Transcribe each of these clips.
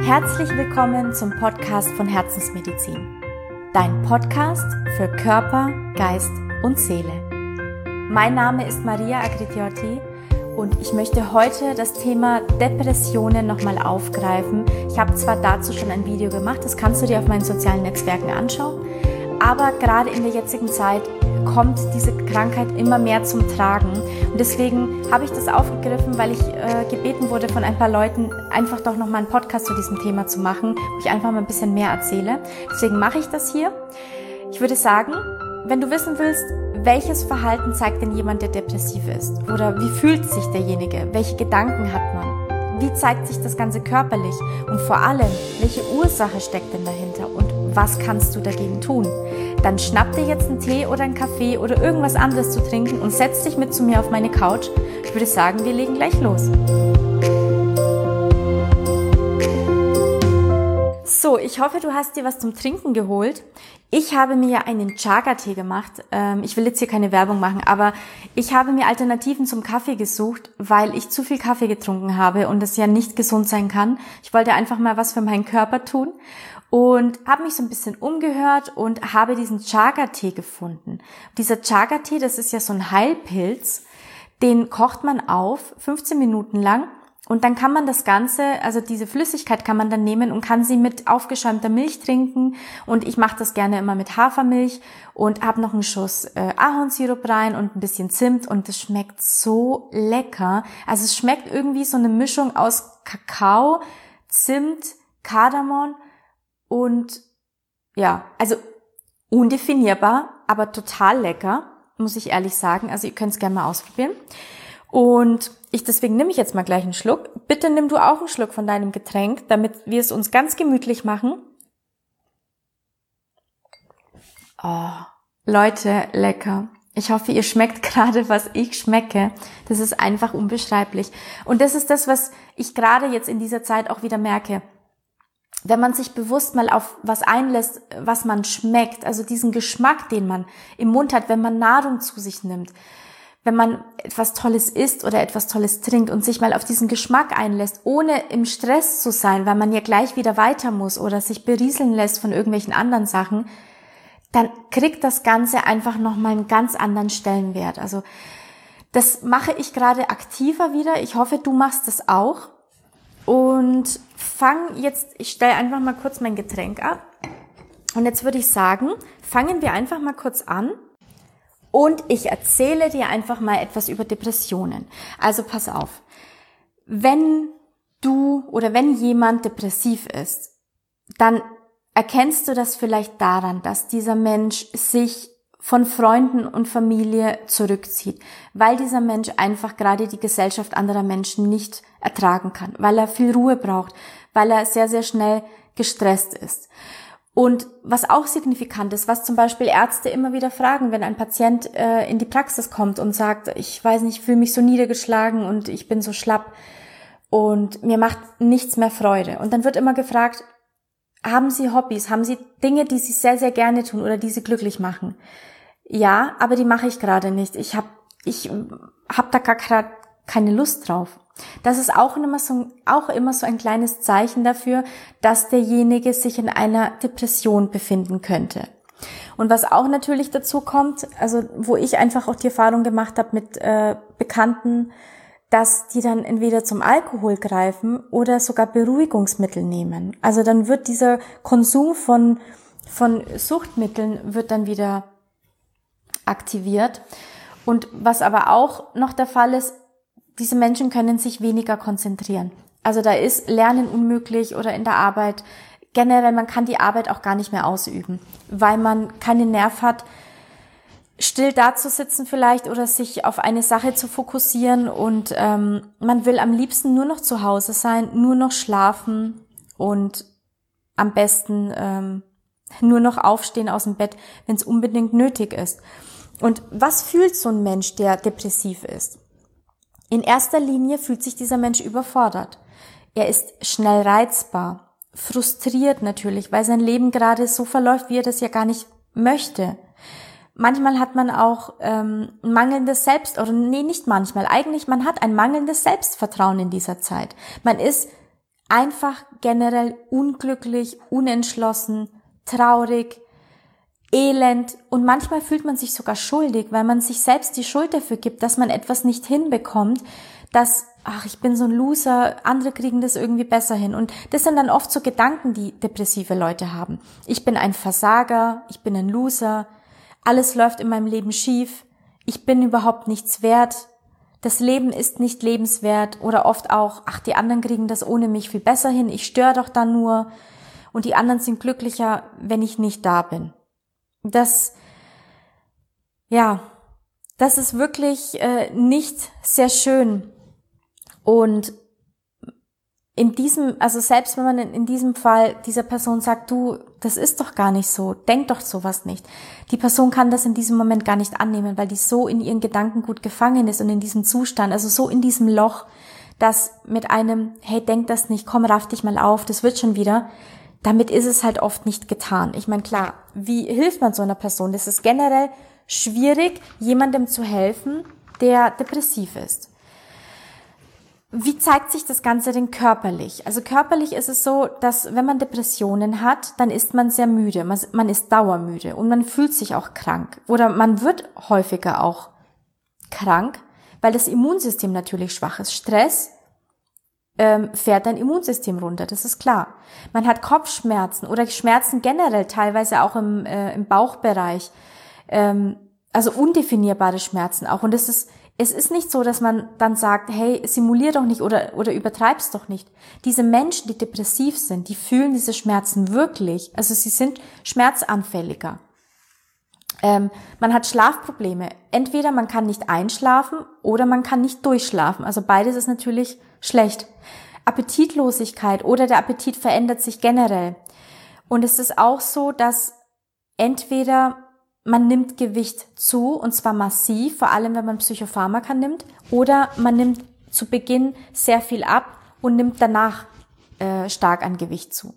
Herzlich willkommen zum Podcast von Herzensmedizin. Dein Podcast für Körper, Geist und Seele. Mein Name ist Maria Agritioti und ich möchte heute das Thema Depressionen nochmal aufgreifen. Ich habe zwar dazu schon ein Video gemacht, das kannst du dir auf meinen sozialen Netzwerken anschauen, aber gerade in der jetzigen Zeit kommt diese Krankheit immer mehr zum Tragen. Und deswegen habe ich das aufgegriffen, weil ich gebeten wurde von ein paar Leuten, einfach doch nochmal einen Podcast zu diesem Thema zu machen, wo ich einfach mal ein bisschen mehr erzähle. Deswegen mache ich das hier. Ich würde sagen, wenn du wissen willst, welches Verhalten zeigt denn jemand, der depressiv ist? Oder wie fühlt sich derjenige? Welche Gedanken hat man? Wie zeigt sich das Ganze körperlich? Und vor allem, welche Ursache steckt denn dahinter? Und was kannst du dagegen tun? Dann schnapp dir jetzt einen Tee oder einen Kaffee oder irgendwas anderes zu trinken und setz dich mit zu mir auf meine Couch. Ich würde sagen, wir legen gleich los. So, ich hoffe, du hast dir was zum Trinken geholt. Ich habe mir ja einen Chaga-Tee gemacht. Ich will jetzt hier keine Werbung machen, aber ich habe mir Alternativen zum Kaffee gesucht, weil ich zu viel Kaffee getrunken habe und das ja nicht gesund sein kann. Ich wollte einfach mal was für meinen Körper tun und habe mich so ein bisschen umgehört und habe diesen Chaga-Tee gefunden. Dieser Chaga-Tee, das ist ja so ein Heilpilz, den kocht man auf, 15 Minuten lang. Und dann kann man das Ganze, also diese Flüssigkeit kann man dann nehmen und kann sie mit aufgeschäumter Milch trinken. Und ich mache das gerne immer mit Hafermilch und habe noch einen Schuss Ahornsirup rein und ein bisschen Zimt. Und das schmeckt so lecker. Also es schmeckt irgendwie so eine Mischung aus Kakao, Zimt, Kardamom und ja, also undefinierbar, aber total lecker, muss ich ehrlich sagen. Also ihr könnt es gerne mal ausprobieren. Und deswegen nehme ich jetzt mal gleich einen Schluck. Bitte nimm du auch einen Schluck von deinem Getränk, damit wir es uns ganz gemütlich machen. Oh, Leute, lecker. Ich hoffe, ihr schmeckt gerade, was ich schmecke. Das ist einfach unbeschreiblich. Und das ist das, was ich gerade jetzt in dieser Zeit auch wieder merke. Wenn man sich bewusst mal auf was einlässt, was man schmeckt, also diesen Geschmack, den man im Mund hat, wenn man Nahrung zu sich nimmt, wenn man etwas Tolles isst oder etwas Tolles trinkt und sich mal auf diesen Geschmack einlässt, ohne im Stress zu sein, weil man ja gleich wieder weiter muss oder sich berieseln lässt von irgendwelchen anderen Sachen, dann kriegt das Ganze einfach nochmal einen ganz anderen Stellenwert. Also das mache ich gerade aktiver wieder. Ich hoffe, du machst das auch. Und ich stelle einfach mal kurz mein Getränk ab. Und jetzt würde ich sagen, fangen wir einfach mal kurz an. Und ich erzähle dir einfach mal etwas über Depressionen. Also pass auf, wenn du oder wenn jemand depressiv ist, dann erkennst du das vielleicht daran, dass dieser Mensch sich von Freunden und Familie zurückzieht, weil dieser Mensch einfach gerade die Gesellschaft anderer Menschen nicht ertragen kann, weil er viel Ruhe braucht, weil er sehr, sehr schnell gestresst ist. Und was auch signifikant ist, was zum Beispiel Ärzte immer wieder fragen, wenn ein Patient in die Praxis kommt und sagt, ich weiß nicht, ich fühle mich so niedergeschlagen und ich bin so schlapp und mir macht nichts mehr Freude. Und dann wird immer gefragt, haben Sie Hobbys, haben Sie Dinge, die Sie sehr, sehr gerne tun oder die Sie glücklich machen? Ja, aber die mache ich gerade nicht. Ich hab da gerade keine Lust drauf. Das ist auch immer so ein kleines Zeichen dafür, dass derjenige sich in einer Depression befinden könnte. Und was auch natürlich dazu kommt, also wo ich einfach auch die Erfahrung gemacht habe mit Bekannten, dass die dann entweder zum Alkohol greifen oder sogar Beruhigungsmittel nehmen. Also dann wird dieser Konsum von Suchtmitteln wird dann wieder aktiviert. Und was aber auch noch der Fall ist, diese Menschen können sich weniger konzentrieren. Also da ist Lernen unmöglich oder in der Arbeit. Generell, man kann die Arbeit auch gar nicht mehr ausüben, weil man keinen Nerv hat, still dazusitzen vielleicht oder sich auf eine Sache zu fokussieren. Und man will am liebsten nur noch zu Hause sein, nur noch schlafen und am besten nur noch aufstehen aus dem Bett, wenn es unbedingt nötig ist. Und was fühlt so ein Mensch, der depressiv ist? In erster Linie fühlt sich dieser Mensch überfordert. Er ist schnell reizbar, frustriert natürlich, weil sein Leben gerade so verläuft, wie er das ja gar nicht möchte. Manchmal hat man auch mangelndes man hat ein mangelndes Selbstvertrauen in dieser Zeit. Man ist einfach generell unglücklich, unentschlossen, traurig, elend und manchmal fühlt man sich sogar schuldig, weil man sich selbst die Schuld dafür gibt, dass man etwas nicht hinbekommt, dass, ich bin so ein Loser, andere kriegen das irgendwie besser hin. Und das sind dann oft so Gedanken, die depressive Leute haben. Ich bin ein Versager, ich bin ein Loser, alles läuft in meinem Leben schief, ich bin überhaupt nichts wert, das Leben ist nicht lebenswert oder oft auch, die anderen kriegen das ohne mich viel besser hin, ich störe doch da nur und die anderen sind glücklicher, wenn ich nicht da bin. Das ist wirklich nicht sehr schön. Und selbst wenn man in diesem Fall dieser Person sagt, du, das ist doch gar nicht so, denk doch sowas nicht. Die Person kann das in diesem Moment gar nicht annehmen, weil die so in ihren Gedanken gut gefangen ist und in diesem Zustand, also so in diesem Loch, dass mit einem, hey, denk das nicht, komm, raff dich mal auf, das wird schon wieder, damit ist es halt oft nicht getan. Ich meine, klar, wie hilft man so einer Person? Das ist generell schwierig, jemandem zu helfen, der depressiv ist. Wie zeigt sich das Ganze denn körperlich? Also körperlich ist es so, dass wenn man Depressionen hat, dann ist man sehr müde, man ist dauermüde und man fühlt sich auch krank. Oder man wird häufiger auch krank, weil das Immunsystem natürlich schwach ist. Stress fährt dein Immunsystem runter, das ist klar. Man hat Kopfschmerzen oder Schmerzen generell, teilweise auch im Bauchbereich, also undefinierbare Schmerzen auch. Und es ist nicht so, dass man dann sagt, hey, simulier doch nicht oder übertreib's doch nicht. Diese Menschen, die depressiv sind, die fühlen diese Schmerzen wirklich. Also sie sind schmerzanfälliger. Man hat Schlafprobleme. Entweder man kann nicht einschlafen oder man kann nicht durchschlafen. Also beides ist natürlich schlecht. Appetitlosigkeit oder der Appetit verändert sich generell. Und es ist auch so, dass entweder man nimmt Gewicht zu, und zwar massiv, vor allem wenn man Psychopharmaka nimmt, oder man nimmt zu Beginn sehr viel ab und nimmt danach stark an Gewicht zu.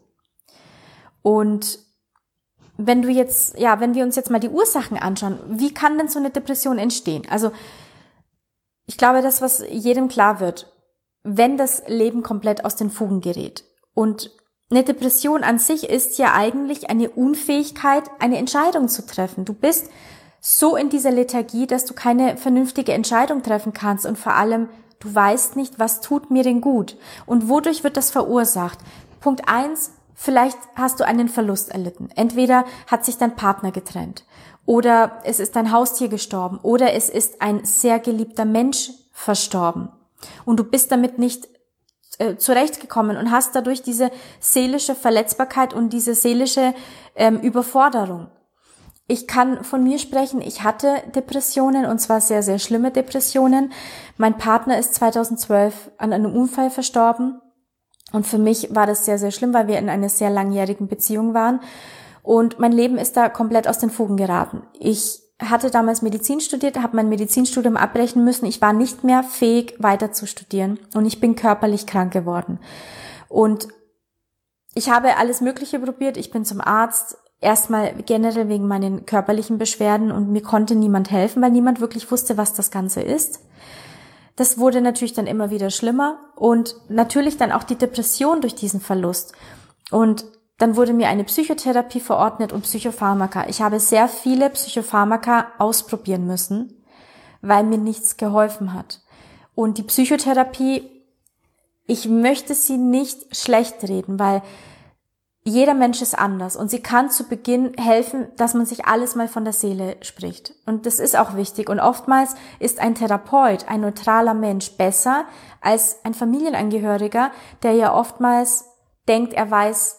Und wenn wir uns jetzt mal die Ursachen anschauen, wie kann denn so eine Depression entstehen? Also ich glaube, das, was jedem klar wird, wenn das Leben komplett aus den Fugen gerät. Und eine Depression an sich ist ja eigentlich eine Unfähigkeit, eine Entscheidung zu treffen. Du bist so in dieser Lethargie, dass du keine vernünftige Entscheidung treffen kannst und vor allem, du weißt nicht, was tut mir denn gut und wodurch wird das verursacht. Punkt 1, vielleicht hast du einen Verlust erlitten. Entweder hat sich dein Partner getrennt oder es ist dein Haustier gestorben oder es ist ein sehr geliebter Mensch verstorben und du bist damit nicht zurechtgekommen und hast dadurch diese seelische Verletzbarkeit und diese seelische Überforderung. Ich kann von mir sprechen, ich hatte Depressionen und zwar sehr, sehr schlimme Depressionen. Mein Partner ist 2012 an einem Unfall verstorben und für mich war das sehr, sehr schlimm, weil wir in einer sehr langjährigen Beziehung waren und mein Leben ist da komplett aus den Fugen geraten. Ich hatte damals Medizin studiert, habe mein Medizinstudium abbrechen müssen. Ich war nicht mehr fähig, weiter zu studieren und ich bin körperlich krank geworden. Und ich habe alles Mögliche probiert. Ich bin zum Arzt, erstmal generell wegen meinen körperlichen Beschwerden und mir konnte niemand helfen, weil niemand wirklich wusste, was das Ganze ist. Das wurde natürlich dann immer wieder schlimmer und natürlich dann auch die Depression durch diesen Verlust. Und dann wurde mir eine Psychotherapie verordnet und Psychopharmaka. Ich habe sehr viele Psychopharmaka ausprobieren müssen, weil mir nichts geholfen hat. Und die Psychotherapie, ich möchte sie nicht schlecht reden, weil jeder Mensch ist anders und sie kann zu Beginn helfen, dass man sich alles mal von der Seele spricht. Und das ist auch wichtig. Und oftmals ist ein Therapeut, ein neutraler Mensch besser als ein Familienangehöriger, der ja oftmals denkt, er weiß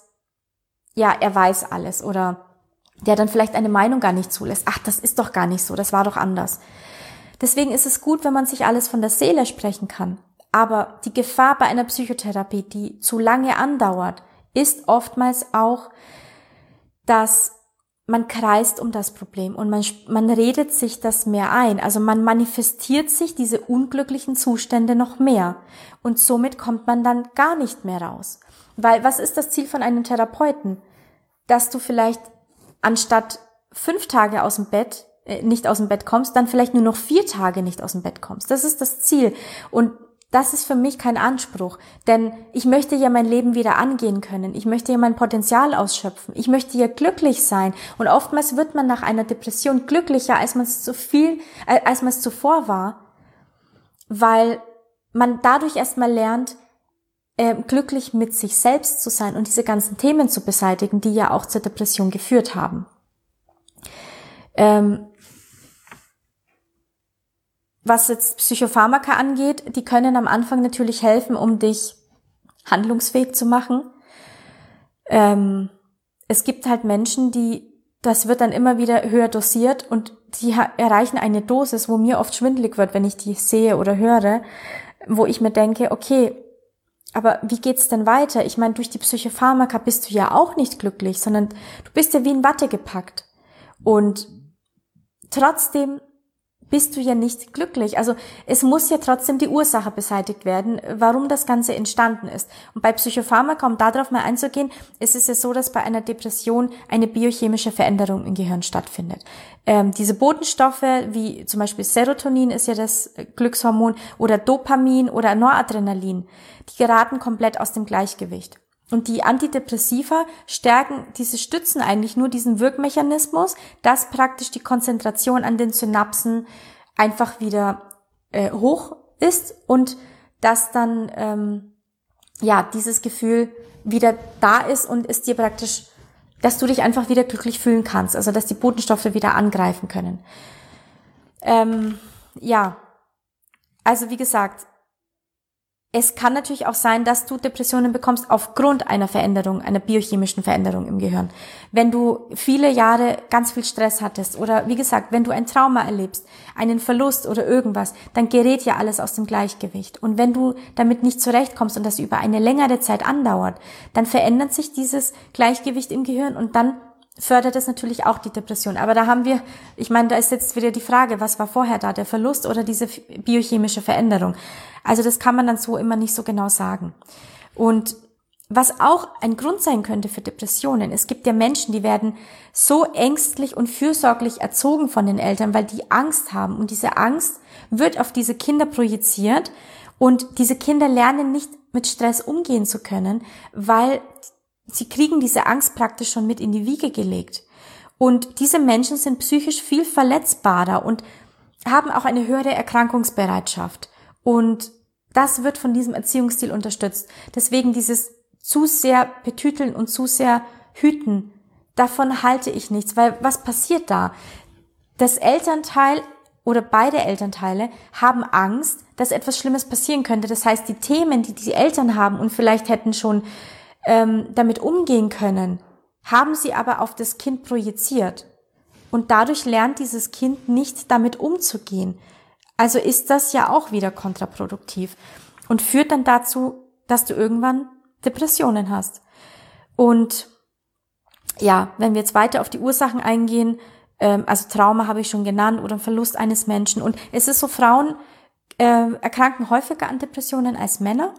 alles oder der dann vielleicht eine Meinung gar nicht zulässt. Ach, das ist doch gar nicht so, das war doch anders. Deswegen ist es gut, wenn man sich alles von der Seele sprechen kann. Aber die Gefahr bei einer Psychotherapie, die zu lange andauert, ist oftmals auch, dass man kreist um das Problem und man redet sich das mehr ein. Also man manifestiert sich diese unglücklichen Zustände noch mehr und somit kommt man dann gar nicht mehr raus. Weil was ist das Ziel von einem Therapeuten? Dass du vielleicht anstatt 5 Tage nicht aus dem Bett kommst, dann vielleicht nur noch 4 Tage nicht aus dem Bett kommst. Das ist das Ziel. Und das ist für mich kein Anspruch, denn ich möchte ja mein Leben wieder angehen können. Ich möchte ja mein Potenzial ausschöpfen. Ich möchte ja glücklich sein. Und oftmals wird man nach einer Depression glücklicher, als man es zuvor war, weil man dadurch erstmal lernt, glücklich mit sich selbst zu sein und diese ganzen Themen zu beseitigen, die ja auch zur Depression geführt haben. Was jetzt Psychopharmaka angeht, die können am Anfang natürlich helfen, um dich handlungsfähig zu machen. Es gibt halt Menschen, das wird dann immer wieder höher dosiert und die erreichen eine Dosis, wo mir oft schwindelig wird, wenn ich die sehe oder höre, wo ich mir denke, okay, aber wie geht's denn weiter? Ich meine, durch die Psychopharmaka bist du ja auch nicht glücklich, sondern du bist ja wie in Watte gepackt. Und trotzdem bist du ja nicht glücklich. Also es muss ja trotzdem die Ursache beseitigt werden, warum das Ganze entstanden ist. Und bei Psychopharmaka, um darauf mal einzugehen, ist es ja so, dass bei einer Depression eine biochemische Veränderung im Gehirn stattfindet. Diese Botenstoffe, wie zum Beispiel Serotonin ist ja das Glückshormon, oder Dopamin oder Noradrenalin, die geraten komplett aus dem Gleichgewicht. Und die Antidepressiva stützen eigentlich nur diesen Wirkmechanismus, dass praktisch die Konzentration an den Synapsen einfach wieder hoch ist und dass dann dieses Gefühl wieder da ist und es dir praktisch, dass du dich einfach wieder glücklich fühlen kannst, also dass die Botenstoffe wieder angreifen können. Also wie gesagt, es kann natürlich auch sein, dass du Depressionen bekommst aufgrund einer biochemischen Veränderung im Gehirn. Wenn du viele Jahre ganz viel Stress hattest oder wie gesagt, wenn du ein Trauma erlebst, einen Verlust oder irgendwas, dann gerät ja alles aus dem Gleichgewicht. Und wenn du damit nicht zurechtkommst und das über eine längere Zeit andauert, dann verändert sich dieses Gleichgewicht im Gehirn und dann fördert es natürlich auch die Depression. Aber da ist jetzt wieder die Frage, was war vorher da, der Verlust oder diese biochemische Veränderung? Also das kann man dann so immer nicht so genau sagen. Und was auch ein Grund sein könnte für Depressionen, es gibt ja Menschen, die werden so ängstlich und fürsorglich erzogen von den Eltern, weil die Angst haben. Und diese Angst wird auf diese Kinder projiziert und diese Kinder lernen nicht mit Stress umgehen zu können, weil sie kriegen diese Angst praktisch schon mit in die Wiege gelegt. Und diese Menschen sind psychisch viel verletzbarer und haben auch eine höhere Erkrankungsbereitschaft. Und das wird von diesem Erziehungsstil unterstützt. Deswegen dieses zu sehr betüteln und zu sehr hüten, davon halte ich nichts. Weil was passiert da? Das Elternteil oder beide Elternteile haben Angst, dass etwas Schlimmes passieren könnte. Das heißt, die Themen, die die Eltern haben und vielleicht hätten schon damit umgehen können, haben sie aber auf das Kind projiziert. Und dadurch lernt dieses Kind nicht damit umzugehen. Also ist das ja auch wieder kontraproduktiv und führt dann dazu, dass du irgendwann Depressionen hast. Und ja, wenn wir jetzt weiter auf die Ursachen eingehen, also Trauma habe ich schon genannt oder Verlust eines Menschen. Und es ist so, Frauen erkranken häufiger an Depressionen als Männer.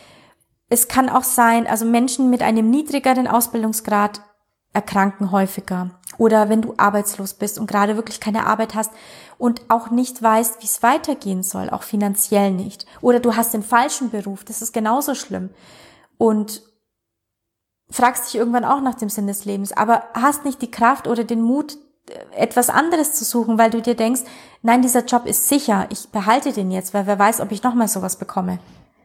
Es kann auch sein, also Menschen mit einem niedrigeren Ausbildungsgrad erkranken häufiger. Oder wenn du arbeitslos bist und gerade wirklich keine Arbeit hast und auch nicht weißt, wie es weitergehen soll, auch finanziell nicht. Oder du hast den falschen Beruf, das ist genauso schlimm. Und fragst dich irgendwann auch nach dem Sinn des Lebens, aber hast nicht die Kraft oder den Mut, etwas anderes zu suchen, weil du dir denkst, nein, dieser Job ist sicher, ich behalte den jetzt, weil wer weiß, ob ich nochmal sowas bekomme.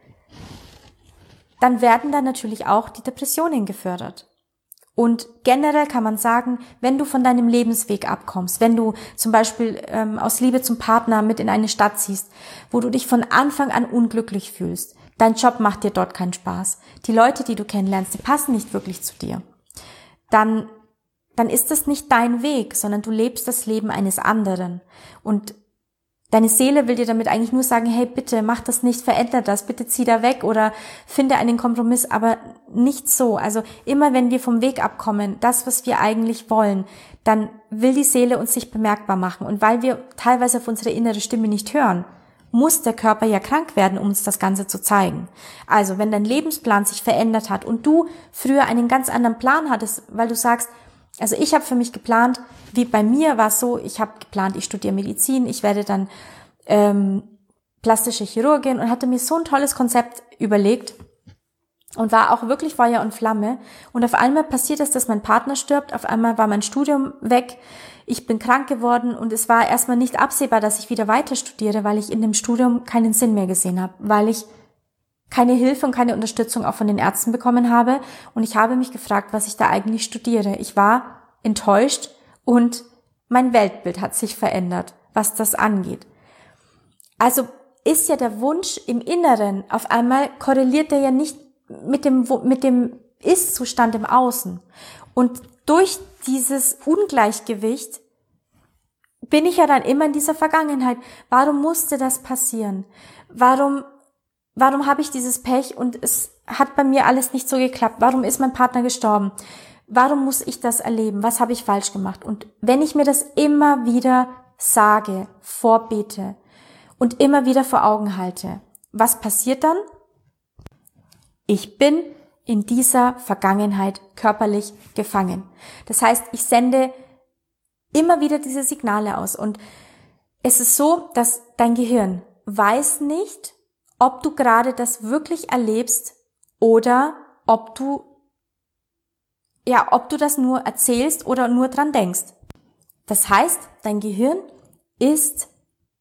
Dann werden da natürlich auch die Depressionen gefördert. Und generell kann man sagen, wenn du von deinem Lebensweg abkommst, wenn du zum Beispiel aus Liebe zum Partner mit in eine Stadt ziehst, wo du dich von Anfang an unglücklich fühlst, dein Job macht dir dort keinen Spaß, die Leute, die du kennenlernst, die passen nicht wirklich zu dir, dann ist das nicht dein Weg, sondern du lebst das Leben eines anderen. Und deine Seele will dir damit eigentlich nur sagen, hey, bitte mach das nicht, veränder das, bitte zieh da weg oder finde einen Kompromiss, aber nicht so. Also immer wenn wir vom Weg abkommen, das, was wir eigentlich wollen, dann will die Seele uns sich bemerkbar machen. Und weil wir teilweise auf unsere innere Stimme nicht hören, muss der Körper ja krank werden, um uns das Ganze zu zeigen. Also wenn dein Lebensplan sich verändert hat und du früher einen ganz anderen Plan hattest, weil du sagst, also ich habe für mich geplant, wie bei mir war es so, ich habe geplant, ich studiere Medizin, ich werde dann plastische Chirurgin und hatte mir so ein tolles Konzept überlegt und war auch wirklich Feuer und Flamme. Und auf einmal passiert es, dass mein Partner stirbt, auf einmal war mein Studium weg, ich bin krank geworden und es war erstmal nicht absehbar, dass ich wieder weiter studiere, weil ich in dem Studium keinen Sinn mehr gesehen habe, weil ich keine Hilfe und keine Unterstützung auch von den Ärzten bekommen habe und ich habe mich gefragt, was ich da eigentlich studiere. Ich war enttäuscht und mein Weltbild hat sich verändert, was das angeht. Also ist ja der Wunsch im Inneren, auf einmal korreliert er ja nicht mit dem Ist-Zustand im Außen. Und durch dieses Ungleichgewicht bin ich ja dann immer in dieser Vergangenheit. Warum musste das passieren? Warum habe ich dieses Pech und es hat bei mir alles nicht so geklappt? Warum ist mein Partner gestorben? Warum muss ich das erleben? Was habe ich falsch gemacht? Und wenn ich mir das immer wieder sage, vorbete und immer wieder vor Augen halte, was passiert dann? Ich bin in dieser Vergangenheit körperlich gefangen. Das heißt, ich sende immer wieder diese Signale aus und es ist so, dass dein Gehirn weiß nicht, ob du gerade das wirklich erlebst oder ob du das nur erzählst oder nur dran denkst. Das heißt, dein Gehirn es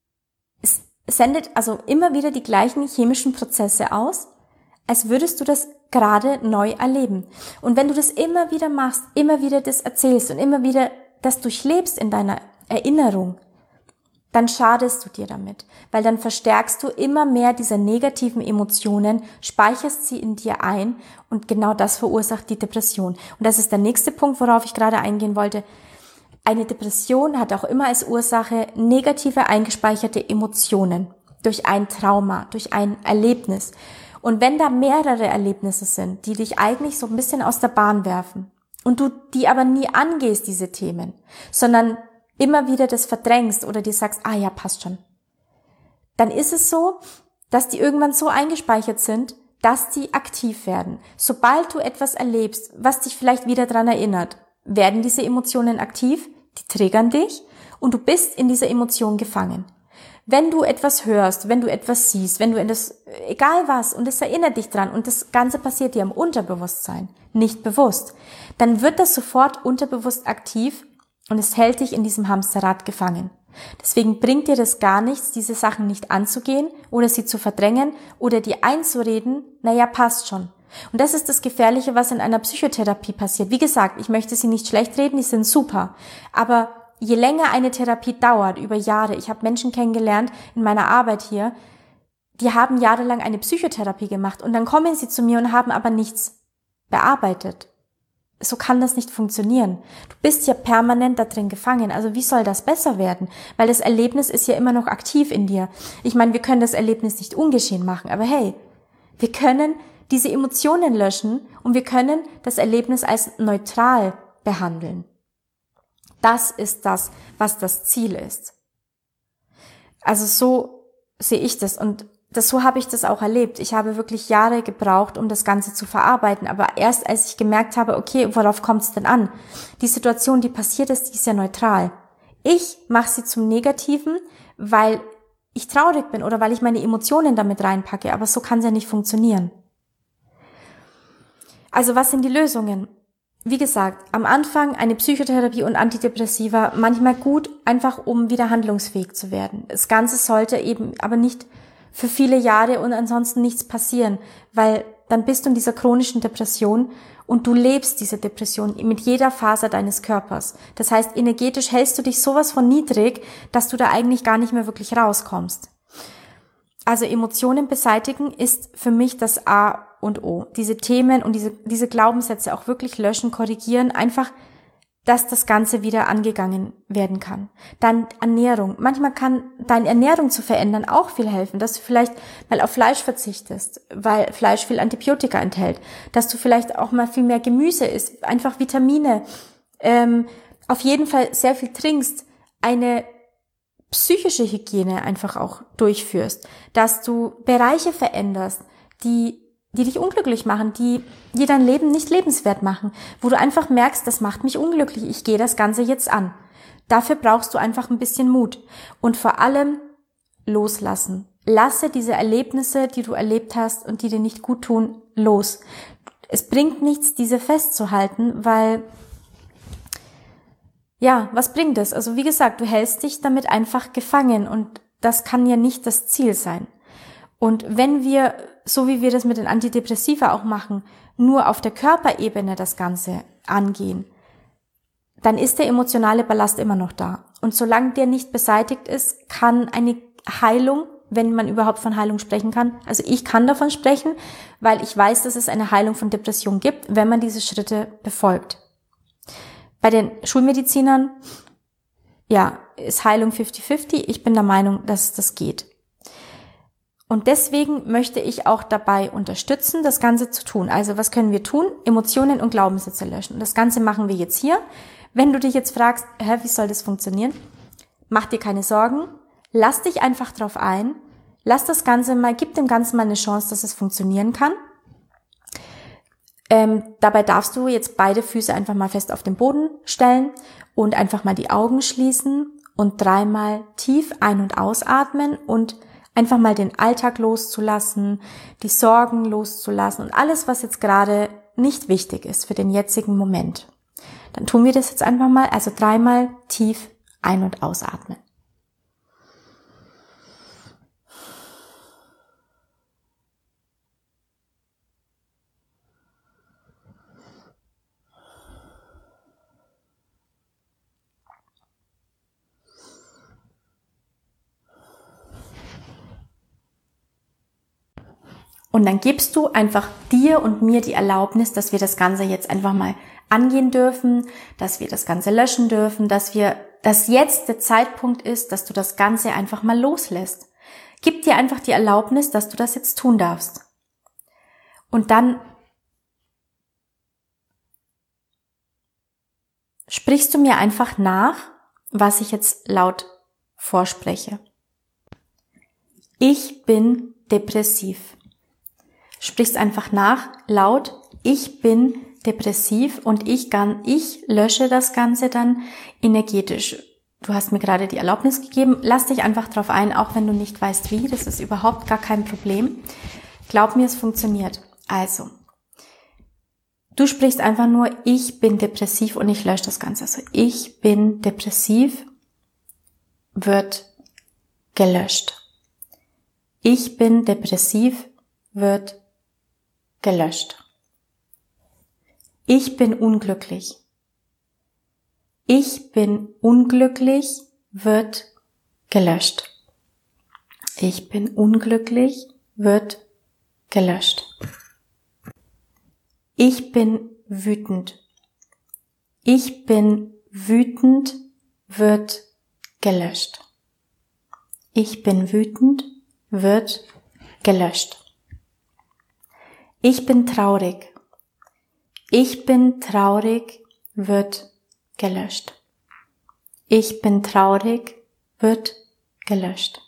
sendet also immer wieder die gleichen chemischen Prozesse aus, als würdest du das gerade neu erleben. Und wenn du das immer wieder machst, immer wieder das erzählst und immer wieder das durchlebst in deiner Erinnerung, dann schadest du dir damit, weil dann verstärkst du immer mehr diese negativen Emotionen, speicherst sie in dir ein und genau das verursacht die Depression. Und das ist der nächste Punkt, worauf ich gerade eingehen wollte. Eine Depression hat auch immer als Ursache negative eingespeicherte Emotionen durch ein Trauma, durch ein Erlebnis. Und wenn da mehrere Erlebnisse sind, die dich eigentlich so ein bisschen aus der Bahn werfen und du die aber nie angehst, diese Themen, sondern immer wieder das verdrängst oder dir sagst, ja, passt schon, dann ist es so, dass die irgendwann so eingespeichert sind, dass die aktiv werden. Sobald du etwas erlebst, was dich vielleicht wieder dran erinnert, werden diese Emotionen aktiv, die triggern dich und du bist in dieser Emotion gefangen. Wenn du etwas hörst, wenn du etwas siehst, wenn du egal was, und es erinnert dich dran und das Ganze passiert dir im Unterbewusstsein, nicht bewusst, dann wird das sofort unterbewusst aktiv und es hält dich in diesem Hamsterrad gefangen. Deswegen bringt dir das gar nichts, diese Sachen nicht anzugehen oder sie zu verdrängen oder dir einzureden, passt schon. Und das ist das Gefährliche, was in einer Psychotherapie passiert. Wie gesagt, ich möchte sie nicht schlecht reden, die sind super, aber je länger eine Therapie dauert, über Jahre, ich habe Menschen kennengelernt in meiner Arbeit hier, die haben jahrelang eine Psychotherapie gemacht und dann kommen sie zu mir und haben aber nichts bearbeitet. So kann das nicht funktionieren. Du bist ja permanent da drin gefangen. Also wie soll das besser werden? Weil das Erlebnis ist ja immer noch aktiv in dir. Ich meine, wir können das Erlebnis nicht ungeschehen machen, aber hey, wir können diese Emotionen löschen und wir können das Erlebnis als neutral behandeln. Das ist das, was das Ziel ist. Also so sehe ich das und so habe ich das auch erlebt. Ich habe wirklich Jahre gebraucht, um das Ganze zu verarbeiten, aber erst als ich gemerkt habe, okay, worauf kommt es denn an? Die Situation, die passiert ist, die ist ja neutral. Ich mache sie zum Negativen, weil ich traurig bin oder weil ich meine Emotionen damit reinpacke, aber so kann es ja nicht funktionieren. Also was sind die Lösungen? Wie gesagt, am Anfang eine Psychotherapie und Antidepressiva, manchmal gut, einfach um wieder handlungsfähig zu werden. Das Ganze sollte eben aber nicht für viele Jahre und ansonsten nichts passieren, weil dann bist du in dieser chronischen Depression und du lebst diese Depression mit jeder Faser deines Körpers. Das heißt, energetisch hältst du dich sowas von niedrig, dass du da eigentlich gar nicht mehr wirklich rauskommst. Also Emotionen beseitigen ist für mich das A und O. Diese Themen und diese Glaubenssätze auch wirklich löschen, korrigieren, einfach, dass das Ganze wieder angegangen werden kann. Dann Ernährung. Manchmal kann deine Ernährung zu verändern auch viel helfen, dass du vielleicht mal auf Fleisch verzichtest, weil Fleisch viel Antibiotika enthält, dass du vielleicht auch mal viel mehr Gemüse isst, einfach Vitamine, auf jeden Fall sehr viel trinkst, eine psychische Hygiene einfach auch durchführst, dass du Bereiche veränderst, die dich unglücklich machen, die dein Leben nicht lebenswert machen, wo du einfach merkst, das macht mich unglücklich, ich gehe das Ganze jetzt an. Dafür brauchst du einfach ein bisschen Mut und vor allem loslassen. lasse diese Erlebnisse, die du erlebt hast und die dir nicht gut tun, los. Es bringt nichts, diese festzuhalten, weil, ja, was bringt es? Also wie gesagt, du hältst dich damit einfach gefangen und das kann ja nicht das Ziel sein. Und wenn wir, so wie wir das mit den Antidepressiva auch machen, nur auf der Körperebene das Ganze angehen, dann ist der emotionale Ballast immer noch da. Und solange der nicht beseitigt ist, kann eine Heilung, wenn man überhaupt von Heilung sprechen kann, also ich kann davon sprechen, weil ich weiß, dass es eine Heilung von Depression gibt, wenn man diese Schritte befolgt. Bei den Schulmedizinern, ja, ist Heilung 50-50. Ich bin der Meinung, dass das geht. Und deswegen möchte ich auch dabei unterstützen, das Ganze zu tun. Also was können wir tun? Emotionen und Glaubenssätze löschen. Und das Ganze machen wir jetzt hier. Wenn du dich jetzt fragst, wie soll das funktionieren? Mach dir keine Sorgen. Lass dich einfach drauf ein. Lass das Ganze mal, gib dem Ganzen mal eine Chance, dass es funktionieren kann. Dabei darfst du jetzt beide Füße einfach mal fest auf den Boden stellen und einfach mal die Augen schließen und 3-mal tief ein- und ausatmen und einfach mal den Alltag loszulassen, die Sorgen loszulassen und alles, was jetzt gerade nicht wichtig ist für den jetzigen Moment. Dann tun wir das jetzt einfach mal, also 3-mal tief ein- und ausatmen. Und dann gibst du einfach dir und mir die Erlaubnis, dass wir das Ganze jetzt einfach mal angehen dürfen, dass wir das Ganze löschen dürfen, dass jetzt der Zeitpunkt ist, dass du das Ganze einfach mal loslässt. Gib dir einfach die Erlaubnis, dass du das jetzt tun darfst. Und dann sprichst du mir einfach nach, was ich jetzt laut vorspreche. Ich bin depressiv. Sprichst einfach nach, laut, ich bin depressiv und ich lösche das Ganze dann energetisch. Du hast mir gerade die Erlaubnis gegeben, lass dich einfach drauf ein, auch wenn du nicht weißt wie, das ist überhaupt gar kein Problem. Glaub mir, es funktioniert. Also, du sprichst einfach nur, ich bin depressiv und ich lösche das Ganze. Also, ich bin depressiv wird gelöscht. Ich bin depressiv wird gelöscht. Ich bin unglücklich. Ich bin unglücklich wird gelöscht. Ich bin unglücklich wird gelöscht. Ich bin wütend. Ich bin wütend wird gelöscht. Ich bin wütend wird gelöscht. Ich bin traurig. Ich bin traurig wird gelöscht. Ich bin traurig wird gelöscht.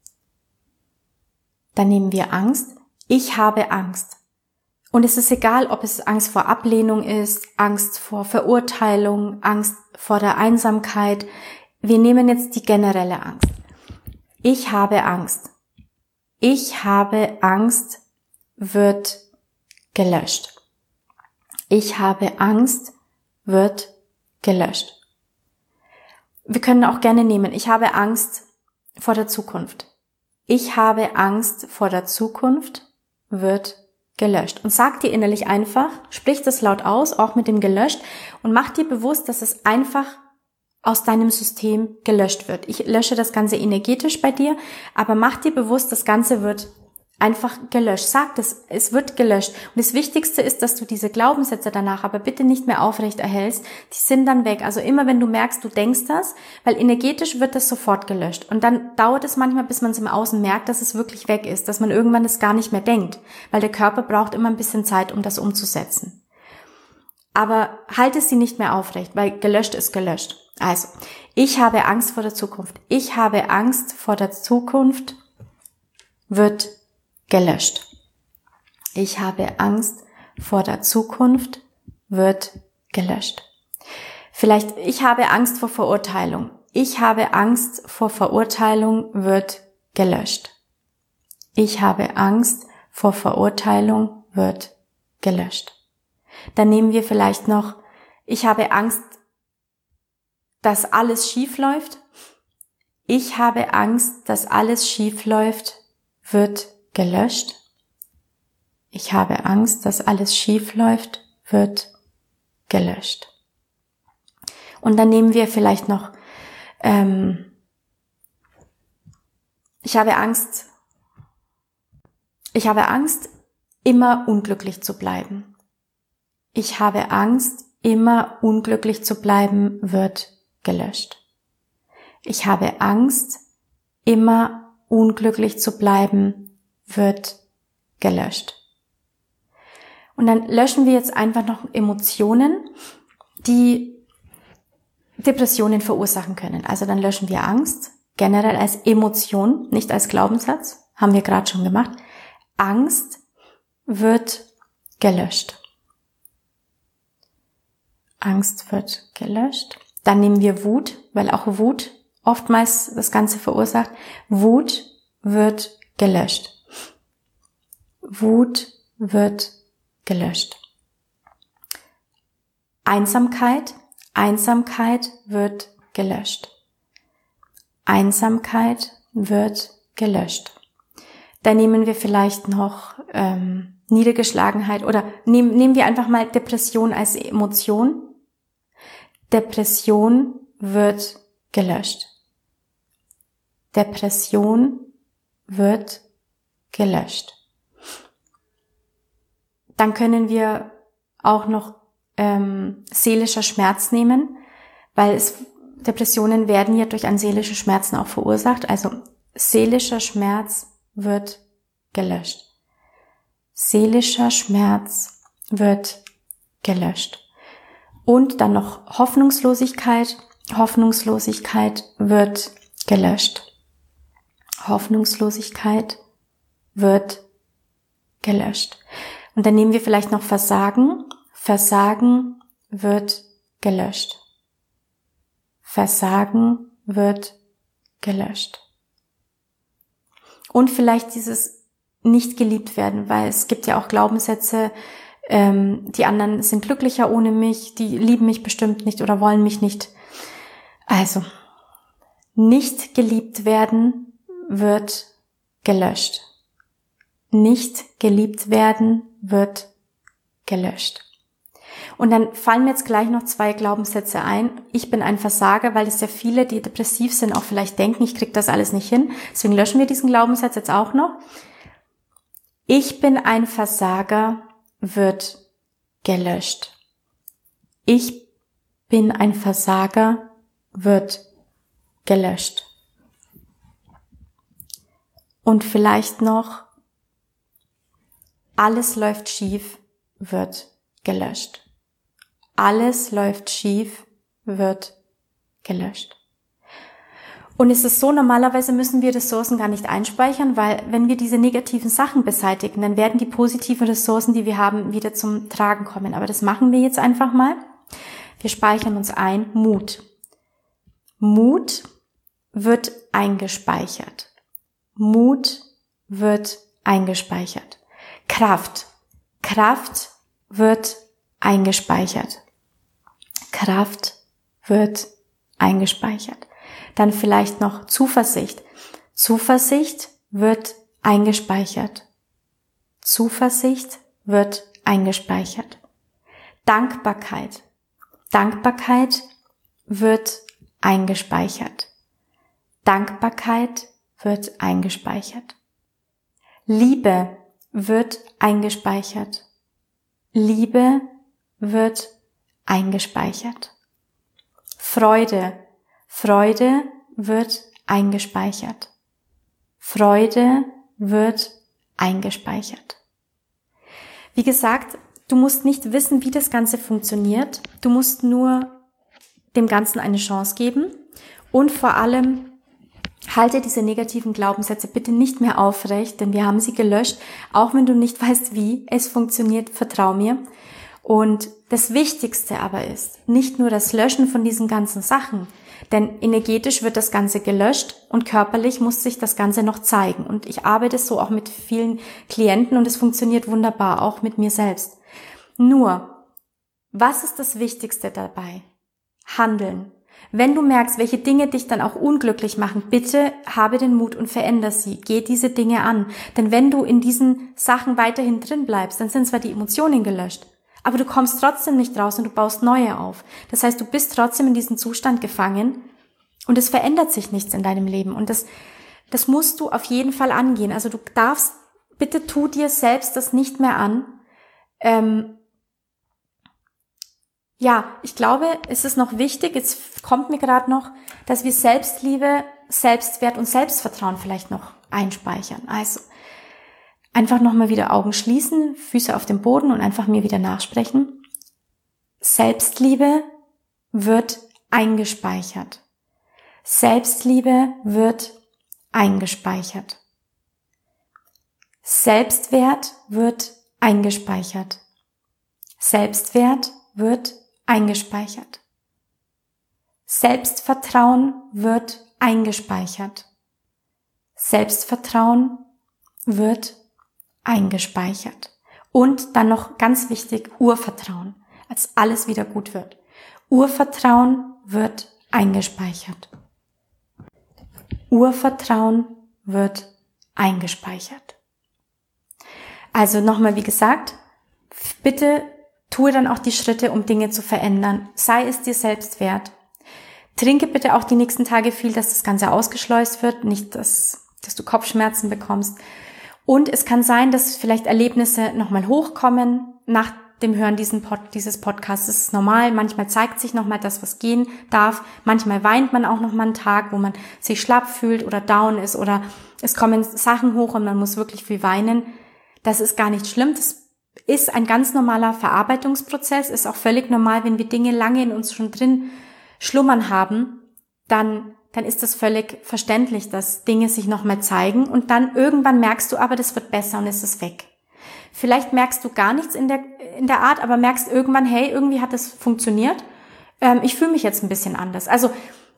Dann nehmen wir Angst. Ich habe Angst. Und es ist egal, ob es Angst vor Ablehnung ist, Angst vor Verurteilung, Angst vor der Einsamkeit. Wir nehmen jetzt die generelle Angst. Ich habe Angst. Ich habe Angst wird gelöscht. Ich habe Angst wird gelöscht. Wir können auch gerne nehmen, ich habe Angst vor der Zukunft. Ich habe Angst vor der Zukunft wird gelöscht. Und sag dir innerlich einfach, sprich das laut aus, auch mit dem gelöscht, und mach dir bewusst, dass es einfach aus deinem System gelöscht wird. Ich lösche das Ganze energetisch bei dir, aber mach dir bewusst, das Ganze wird einfach gelöscht. Sag das, es wird gelöscht. Und das Wichtigste ist, dass du diese Glaubenssätze danach aber bitte nicht mehr aufrecht erhältst. Die sind dann weg. Also immer, wenn du merkst, du denkst das, weil energetisch wird das sofort gelöscht. Und dann dauert es manchmal, bis man es im Außen merkt, dass es wirklich weg ist, dass man irgendwann das gar nicht mehr denkt, weil der Körper braucht immer ein bisschen Zeit, um das umzusetzen. Aber halte sie nicht mehr aufrecht, weil gelöscht ist gelöscht. Also, ich habe Angst vor der Zukunft. Ich habe Angst vor der Zukunft wird gelöscht. Ich habe Angst vor der Zukunft wird gelöscht. Vielleicht, ich habe Angst vor Verurteilung. Ich habe Angst vor Verurteilung wird gelöscht. Ich habe Angst vor Verurteilung wird gelöscht. Dann nehmen wir vielleicht noch, ich habe Angst, dass alles schief läuft. Ich habe Angst, dass alles schief läuft, wird gelöscht. Ich habe Angst, dass alles schief läuft, wird gelöscht. Und dann nehmen wir vielleicht noch, ich habe Angst, immer unglücklich zu bleiben. Ich habe Angst, immer unglücklich zu bleiben, wird gelöscht. Ich habe Angst, immer unglücklich zu bleiben, wird gelöscht. Und dann löschen wir jetzt einfach noch Emotionen, die Depressionen verursachen können. Also dann löschen wir Angst, generell als Emotion, nicht als Glaubenssatz, haben wir gerade schon gemacht. Angst wird gelöscht. Angst wird gelöscht. Dann nehmen wir Wut, weil auch Wut oftmals das Ganze verursacht. Wut wird gelöscht. Wut wird gelöscht. Einsamkeit wird gelöscht. Einsamkeit wird gelöscht. Dann nehmen wir vielleicht noch Niedergeschlagenheit oder nehmen wir einfach mal Depression als Emotion. Depression wird gelöscht. Depression wird gelöscht. Dann können wir auch noch seelischer Schmerz nehmen, weil Depressionen werden ja durch seelische Schmerzen auch verursacht. Also seelischer Schmerz wird gelöscht. Seelischer Schmerz wird gelöscht. Und dann noch Hoffnungslosigkeit. Hoffnungslosigkeit wird gelöscht. Hoffnungslosigkeit wird gelöscht. Und dann nehmen wir vielleicht noch Versagen. Versagen wird gelöscht. Versagen wird gelöscht. Und vielleicht dieses nicht geliebt werden, weil es gibt ja auch Glaubenssätze, die anderen sind glücklicher ohne mich, die lieben mich bestimmt nicht oder wollen mich nicht. Also, nicht geliebt werden wird gelöscht. Nicht geliebt werden wird gelöscht. Und dann fallen mir jetzt gleich noch 2 Glaubenssätze ein. Ich bin ein Versager, weil es ja viele, die depressiv sind, auch vielleicht denken, ich kriege das alles nicht hin. Deswegen löschen wir diesen Glaubenssatz jetzt auch noch. Ich bin ein Versager wird gelöscht. Ich bin ein Versager wird gelöscht. Und vielleicht noch, alles läuft schief wird gelöscht. Alles läuft schief, wird gelöscht. Und es ist so, normalerweise müssen wir Ressourcen gar nicht einspeichern, weil wenn wir diese negativen Sachen beseitigen, dann werden die positiven Ressourcen, die wir haben, wieder zum Tragen kommen. Aber das machen wir jetzt einfach mal. Wir speichern uns ein Mut. Mut wird eingespeichert. Mut wird eingespeichert. Kraft. Kraft wird eingespeichert. Kraft wird eingespeichert. Dann vielleicht noch Zuversicht. Zuversicht wird eingespeichert. Zuversicht wird eingespeichert. Dankbarkeit. Dankbarkeit wird eingespeichert. Dankbarkeit wird eingespeichert. Liebe wird eingespeichert. Liebe wird eingespeichert. Freude. Freude wird eingespeichert. Freude wird eingespeichert. Wie gesagt, du musst nicht wissen, wie das Ganze funktioniert. Du musst nur dem Ganzen eine Chance geben und vor allem halte diese negativen Glaubenssätze bitte nicht mehr aufrecht, denn wir haben sie gelöscht, auch wenn du nicht weißt, wie es funktioniert, vertrau mir. Und das Wichtigste aber ist, nicht nur das Löschen von diesen ganzen Sachen, Denn energetisch wird das Ganze gelöscht und körperlich muss sich das Ganze noch zeigen. Und ich arbeite so auch mit vielen Klienten und es funktioniert wunderbar, auch mit mir selbst. Nur, was ist das Wichtigste dabei? Handeln. Wenn du merkst, welche Dinge dich dann auch unglücklich machen, bitte habe den Mut und veränder sie. Geh diese Dinge an. Denn wenn du in diesen Sachen weiterhin drin bleibst, dann sind zwar die Emotionen gelöscht, aber du kommst trotzdem nicht raus und du baust neue auf. Das heißt, du bist trotzdem in diesem Zustand gefangen und es verändert sich nichts in deinem Leben. Und das musst du auf jeden Fall angehen. Also du darfst, bitte tu dir selbst das nicht mehr an. Ja, ich glaube, es ist noch wichtig, jetzt kommt mir gerade noch, dass wir Selbstliebe, Selbstwert und Selbstvertrauen vielleicht noch einspeichern. Also einfach nochmal wieder Augen schließen, Füße auf dem Boden und einfach mir wieder nachsprechen. Selbstliebe wird eingespeichert. Selbstliebe wird eingespeichert. Selbstwert wird eingespeichert. Selbstwert wird eingespeichert. Selbstvertrauen wird eingespeichert. Selbstvertrauen wird eingespeichert. Und dann noch ganz wichtig, Urvertrauen, als alles wieder gut wird. Urvertrauen wird eingespeichert. Urvertrauen wird eingespeichert. Also nochmal, wie gesagt, bitte tue dann auch die Schritte, um Dinge zu verändern. Sei es dir selbst wert. Trinke bitte auch die nächsten Tage viel, dass das Ganze ausgeschleust wird, nicht, dass du Kopfschmerzen bekommst. Und es kann sein, dass vielleicht Erlebnisse nochmal hochkommen nach dem Hören dieses Podcasts. Das ist normal. Manchmal zeigt sich nochmal das, was gehen darf. Manchmal weint man auch nochmal einen Tag, wo man sich schlapp fühlt oder down ist oder es kommen Sachen hoch und man muss wirklich viel weinen. Das ist gar nicht schlimm. Das ist ein ganz normaler Verarbeitungsprozess, ist auch völlig normal, wenn wir Dinge lange in uns schon drin schlummern haben, dann ist das völlig verständlich, dass Dinge sich nochmal zeigen und dann irgendwann merkst du aber, das wird besser und es ist weg. Vielleicht merkst du gar nichts in der Art, aber merkst irgendwann, hey, irgendwie hat das funktioniert, ich fühle mich jetzt ein bisschen anders. Also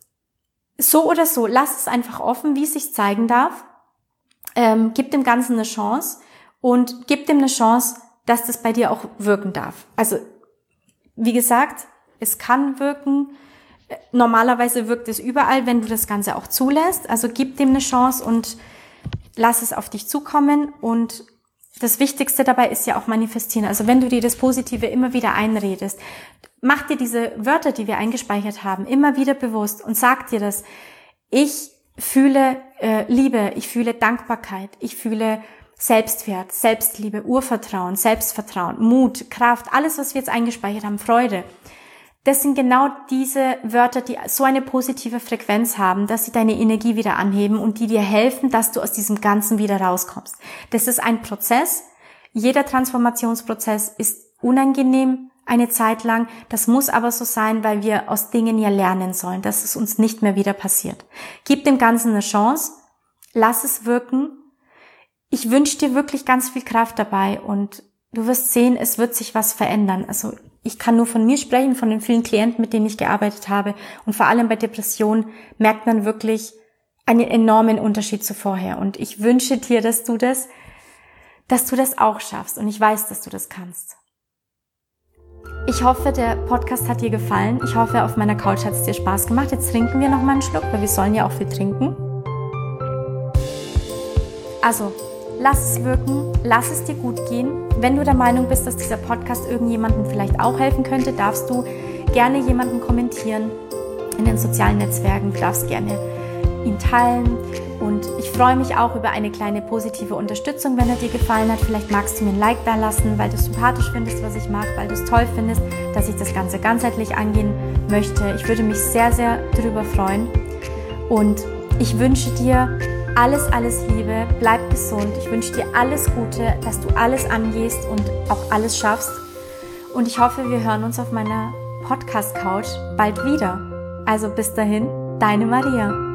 so oder so, lass es einfach offen, wie es sich zeigen darf, gib dem Ganzen eine Chance und gib dem eine Chance, dass das bei dir auch wirken darf. Also, wie gesagt, es kann wirken. Normalerweise wirkt es überall, wenn du das Ganze auch zulässt. Also gib dem eine Chance und lass es auf dich zukommen. Und das Wichtigste dabei ist ja auch manifestieren. Also wenn du dir das Positive immer wieder einredest, mach dir diese Wörter, die wir eingespeichert haben, immer wieder bewusst und sag dir das. Ich fühle Liebe, ich fühle Dankbarkeit, ich fühle Selbstwert, Selbstliebe, Urvertrauen, Selbstvertrauen, Mut, Kraft, alles, was wir jetzt eingespeichert haben, Freude. Das sind genau diese Wörter, die so eine positive Frequenz haben, dass sie deine Energie wieder anheben und die dir helfen, dass du aus diesem Ganzen wieder rauskommst. Das ist ein Prozess. Jeder Transformationsprozess ist unangenehm eine Zeit lang. Das muss aber so sein, weil wir aus Dingen ja lernen sollen, dass es uns nicht mehr wieder passiert. Gib dem Ganzen eine Chance, lass es wirken. Ich wünsche dir wirklich ganz viel Kraft dabei und du wirst sehen, es wird sich was verändern. Also ich kann nur von mir sprechen, von den vielen Klienten, mit denen ich gearbeitet habe. Und vor allem bei Depressionen merkt man wirklich einen enormen Unterschied zu vorher. Und ich wünsche dir, dass du das auch schaffst. Und ich weiß, dass du das kannst. Ich hoffe, der Podcast hat dir gefallen. Ich hoffe, auf meiner Couch hat es dir Spaß gemacht. Jetzt trinken wir noch mal einen Schluck, weil wir sollen ja auch viel trinken. Also, lass es wirken, lass es dir gut gehen. Wenn du der Meinung bist, dass dieser Podcast irgendjemandem vielleicht auch helfen könnte, darfst du gerne jemanden kommentieren in den sozialen Netzwerken. Du darfst gerne ihn teilen. Und ich freue mich auch über eine kleine positive Unterstützung, wenn er dir gefallen hat. Vielleicht magst du mir ein Like da lassen, weil du es sympathisch findest, was ich mache, weil du es toll findest, dass ich das Ganze ganzheitlich angehen möchte. Ich würde mich sehr, sehr darüber freuen. Und ich wünsche dir alles, alles Liebe, bleib gesund. Ich wünsche dir alles Gute, dass du alles angehst und auch alles schaffst. Und ich hoffe, wir hören uns auf meiner Podcast-Couch bald wieder. Also bis dahin, deine Maria.